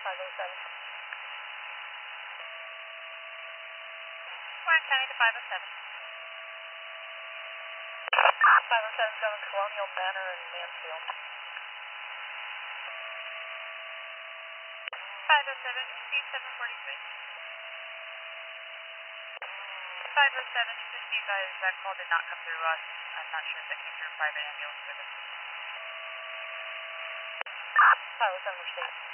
507. Orange County to 507. 507 going Colonial Manor and Mansfield. 507, receive 743. 507, just be advised that call did not come through us. I'm not sure if it came through private ambulance service. 507 received.